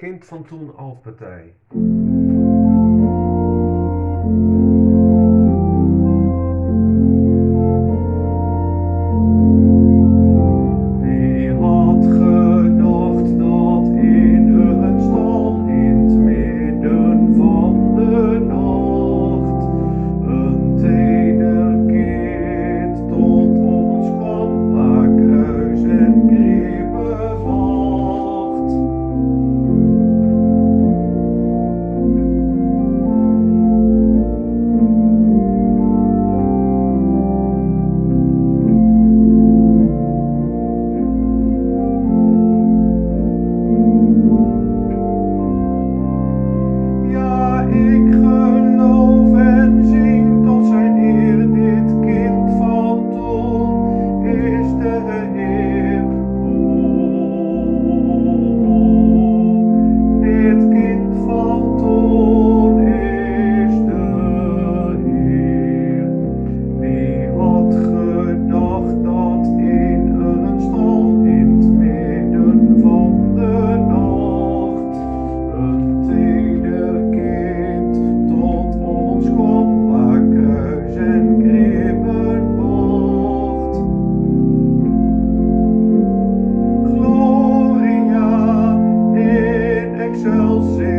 Kind van toen Altpartij. Wie had gedacht dat in een stal in het midden van de nacht een teder tot ons kwam waar kruis en kribbe vacht. Ja, ik geloof en zing tot zijn eer, dit kind van toen is de Heer. Dit kind van toen is de Heer. Wie had gedacht dat in een stal in het midden van de nacht een teder kind tot ons kwam waar kruis en kribben wacht. Gloria in excelsis.